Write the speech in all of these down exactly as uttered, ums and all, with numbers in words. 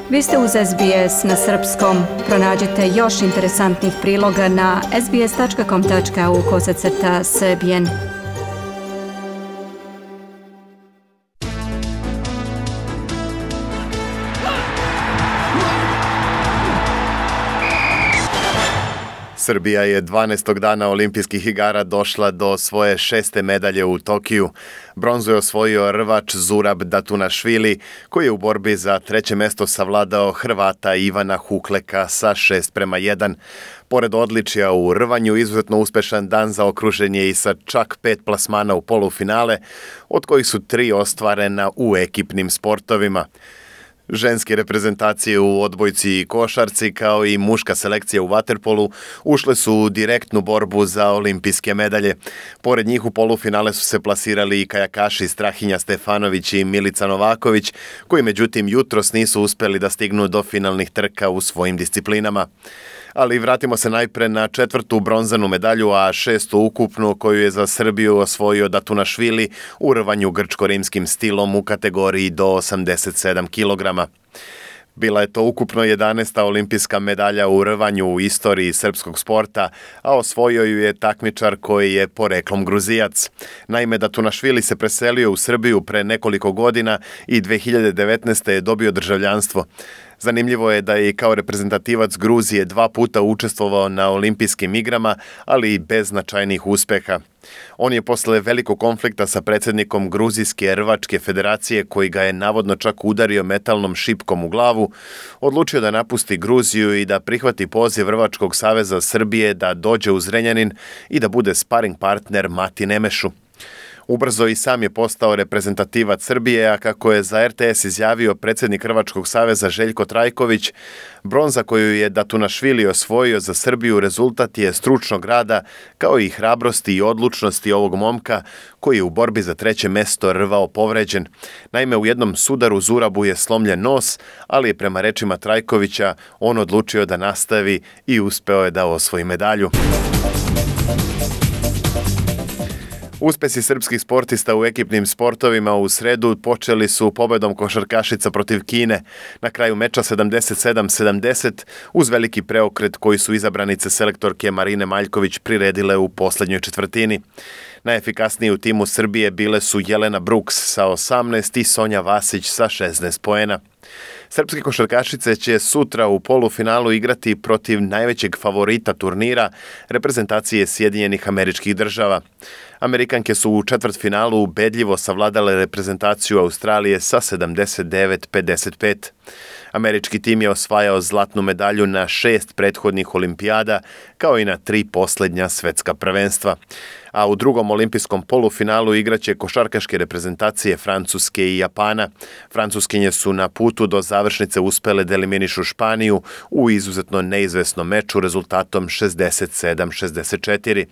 Vi ste uz S B S na srpskom. Pronađite još interesantnih priloga na sbs.com.au kosacrta srbijen. Srbija je dvanaestog dana olimpijskih igara došla do svoje šeste medalje u Tokiju. Bronzu je osvojio rvač Zurab Datunašvili, koji je u borbi za treće mesto savladao Hrvata Ivana Hukleka sa šest prema jedan. Pored odličja u rvanju, izuzetno uspešan dan zaokružen je i sa čak pet plasmana u polufinale, od kojih su tri ostvarena u ekipnim sportovima. Ženske reprezentacije u odbojci i košarci, kao i muška selekcija u vaterpolu, ušle su u direktnu borbu za olimpijske medalje. Pored njih u polufinale su se plasirali i kajakaši Strahinja Stefanović i Milica Novaković, koji međutim jutros nisu uspeli da stignu do finalnih trka u svojim disciplinama. Ali vratimo se najpre na četvrtu bronzanu medalju, a šestu ukupnu koju je za Srbiju osvojio Datunašvili u rvanju grčko-rimskim stilom u kategoriji do osamdeset sedam kilograma. Bila je to ukupno jedanaesta olimpijska medalja u rvanju u istoriji srpskog sporta, a osvojio ju je takmičar koji je poreklom Gruzijac. Naime, Datunašvili se preselio u Srbiju pre nekoliko godina i dve hiljade devetnaeste. je dobio državljanstvo. Zanimljivo je da je i kao reprezentativac Gruzije dva puta učestvovao na olimpijskim igrama, ali i bez značajnih uspeha. On je posle velikog konflikta sa predsjednikom Gruzijske rvačke federacije, koji ga je navodno čak udario metalnom šipkom u glavu, odlučio da napusti Gruziju i da prihvati poziv Rvačkog saveza Srbije da dođe u Zrenjanin i da bude sparing partner Mati Nemešu. Ubrzo i sam je postao reprezentativac Srbije, a kako je za R T S izjavio predsjednik Hrvačkog saveza Željko Trajković, bronza koju je Datunašvili osvojio za Srbiju rezultat je stručnog rada, kao i hrabrosti i odlučnosti ovog momka koji je u borbi za treće mesto rvao povređen. Naime, u jednom sudaru Zurabu je slomljen nos, ali je prema rečima Trajkovića on odlučio da nastavi i uspeo je da osvoji medalju. Uspesi srpskih sportista u ekipnim sportovima u sredu počeli su pobedom košarkašica protiv Kine. Na kraju meča sedamdeset sedam sedamdeset uz veliki preokret koji su izabranice selektorke Marine Maljković priredile u poslednjoj četvrtini. Najefikasniji u timu Srbije bile su Jelena Brooks sa osamnaest i Sonja Vasić sa šesnaest poena. Srpske košarkašice će sutra u polufinalu igrati protiv najvećeg favorita turnira, reprezentacije Sjedinjenih Američkih Država. Amerikanke su u četvrtfinalu ubedljivo savladale reprezentaciju Australije sa sedamdeset devet pedeset pet. Američki tim je osvajao zlatnu medalju na šest prethodnih olimpijada, kao i na tri poslednja svetska prvenstva. A u drugom olimpijskom polufinalu igraće košarkaške reprezentacije Francuske i Japana. Francuskinje su na putu do završnice uspele da eliminišu Španiju u izuzetno neizvesnom meču rezultatom šezdeset sedam šezdeset četiri.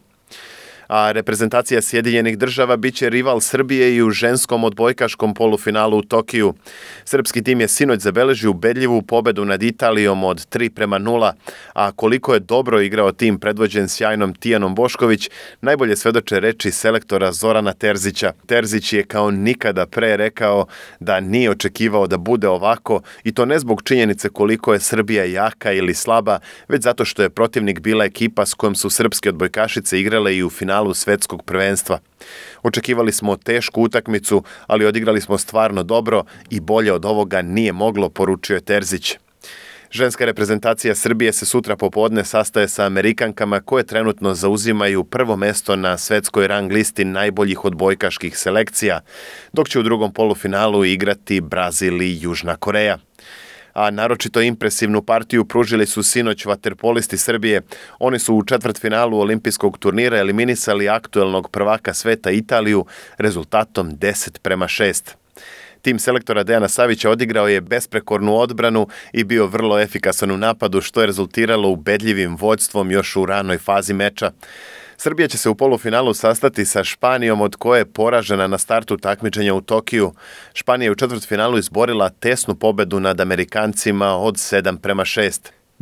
A reprezentacija Sjedinjenih Država biće rival Srbije i u ženskom odbojkaškom polufinalu u Tokiju. Srpski tim je sinoć zabeležio ubedljivu pobedu nad Italijom od tri prema nula, a koliko je dobro igrao tim predvođen sjajnom Tijanom Bošković, najbolje svedoče reči selektora Zorana Terzića. Terzić je kao nikada pre rekao da nije očekivao da bude ovako, i to ne zbog činjenice koliko je Srbija jaka ili slaba, već zato što je protivnik bila ekipa s kojom su srpske odbojkašice igrale i u finalu svetskog prvenstva. Očekivali smo tešku utakmicu, ali odigrali smo stvarno dobro i bolje od ovoga nije moglo, poručio je Terzić. Ženska reprezentacija Srbije se sutra popodne sastaje sa Amerikankama koje trenutno zauzimaju prvo mesto na svetskoj rang listi najboljih odbojkaških selekcija, dok će u drugom polufinalu igrati Brazil i Južna Koreja. A naročito impresivnu partiju pružili su sinoć vaterpolisti Srbije. Oni su u četvrtfinalu olimpijskog turnira eliminisali aktuelnog prvaka sveta Italiju rezultatom deset prema šest. Tim selektora Dejana Savića odigrao je besprekornu odbranu i bio vrlo efikasan u napadu, što je rezultiralo ubedljivim vođstvom još u ranoj fazi meča. Srbija će se u polufinalu sastati sa Španijom, od koje je poražena na startu takmičenja u Tokiju. Španija je u četvrtfinalu izborila tesnu pobedu nad Amerikancima od sedam prema šest.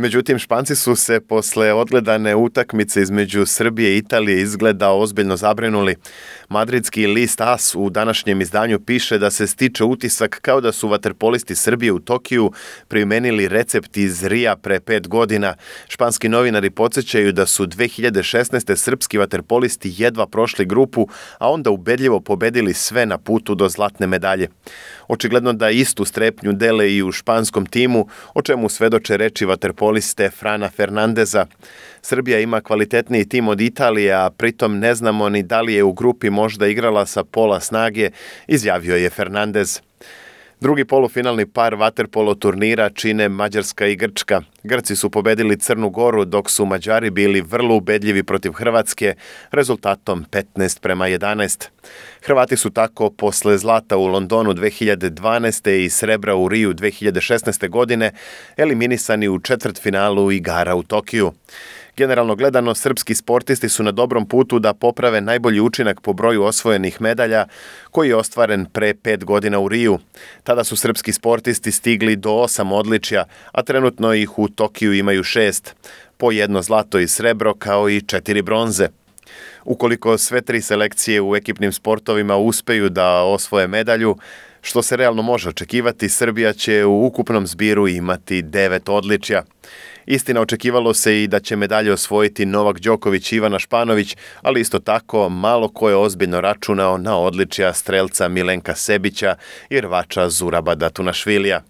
Međutim, Španci su se posle odgledane utakmice između Srbije i Italije izgleda ozbiljno zabrinuli. Madridski list AS u današnjem izdanju piše da se stiče utisak kao da su vaterpolisti Srbije u Tokiju primenili recept iz Rija pre pet godina. Španski novinari podsjećaju da su dve hiljade šesnaeste. srpski vaterpolisti jedva prošli grupu, a onda ubedljivo pobedili sve na putu do zlatne medalje. Očigledno da istu strepnju dele i u španskom timu, o čemu svedoče reči vaterpoliste Frana Fernandeza. Srbija ima kvalitetniji tim od Italije, a pritom ne znamo ni da li je u grupi možda igrala sa pola snage, izjavio je Fernandez. Drugi polufinalni par vaterpolo turnira čine Mađarska i Grčka. Grci su pobedili Crnu Goru, dok su Mađari bili vrlo ubedljivi protiv Hrvatske, rezultatom petnaest prema jedanaest. Hrvati su tako posle zlata u Londonu dve hiljade dvanaeste. i srebra u Riju dve hiljade šesnaeste. godine eliminisani u četvrtfinalu igara u Tokiju. Generalno gledano, srpski sportisti su na dobrom putu da poprave najbolji učinak po broju osvojenih medalja koji je ostvaren pre pet godina u Riju. Tada su srpski sportisti stigli do osam odličja, a trenutno ih u Tokiju imaju šest, po jedno zlato i srebro kao i četiri bronze. Ukoliko sve tri selekcije u ekipnim sportovima uspeju da osvoje medalju, što se realno može očekivati, Srbija će u ukupnom zbiru imati devet odličja. Istina, očekivalo se i da će medalje osvojiti Novak Đoković i Ivana Španović, ali isto tako malo ko je ozbiljno računao na odličja strelca Milenka Sebića i rvača Zuraba Tunašvilija.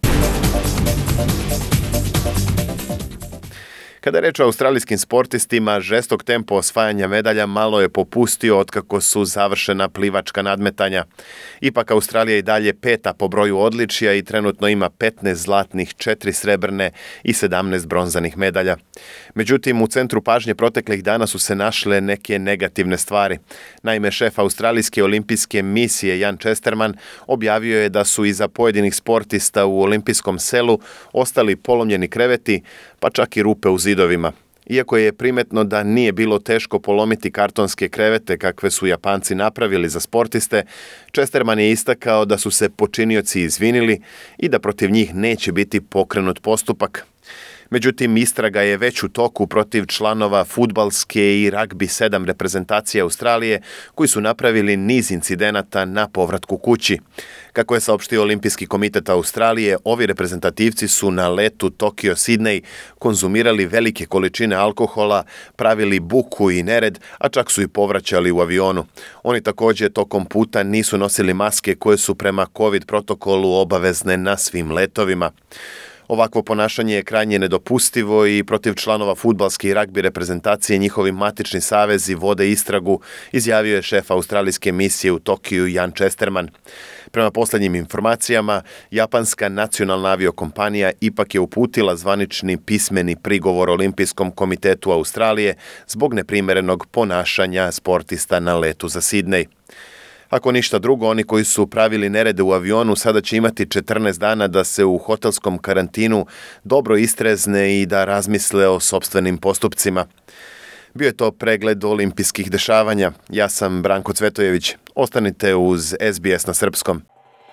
Kada je reč o australijskim sportistima, žestok tempo osvajanja medalja malo je popustio otkako su završena plivačka nadmetanja. Ipak Australija i dalje peta po broju odličja i trenutno ima petnaest zlatnih, četiri srebrne i sedamnaest bronzanih medalja. Međutim, u centru pažnje proteklih dana su se našle neke negativne stvari. Naime, šef Australijske olimpijske misije Jan Chesterman objavio je da su iza pojedinih sportista u olimpijskom selu ostali polomljeni kreveti, pa čak i rupe u zidovima. Iako je primetno da nije bilo teško polomiti kartonske krevete kakve su Japanci napravili za sportiste, Chesterman je istakao da su se počinioci izvinili i da protiv njih neće biti pokrenut postupak. Međutim, istraga je već u toku protiv članova fudbalske i ragbi sedam reprezentacije Australije koji su napravili niz incidenata na povratku kući. Kako je saopštio Olimpijski komitet Australije, ovi reprezentativci su na letu Tokio-Sidnej konzumirali velike količine alkohola, pravili buku i nered, a čak su i povraćali u avionu. Oni također tokom puta nisu nosili maske koje su prema COVID protokolu obavezne na svim letovima. Ovakvo ponašanje je krajnje nedopustivo i protiv članova fudbalske i ragbi reprezentacije njihovi matični savezi vode istragu, izjavio je šef australijske misije u Tokiju Jan Chesterman. Prema posljednjim informacijama, japanska nacionalna aviokompanija ipak je uputila zvanični pismeni prigovor Olimpijskom komitetu Australije zbog neprimjerenog ponašanja sportista na letu za Sidnej. Ako ništa drugo, oni koji su pravili nerede u avionu sada će imati četrnaest dana da se u hotelskom karantinu dobro istrezne i da razmisle o sopstvenim postupcima. Bio je to pregled olimpijskih dešavanja. Ja sam Branko Cvetojević. Ostanite uz S B S na srpskom.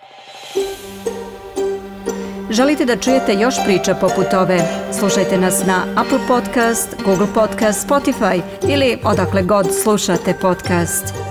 Želite da čujete još priča poput ove? Slušajte nas na Apple Podcast, Google Podcast, Spotify ili odakle god slušate podcast.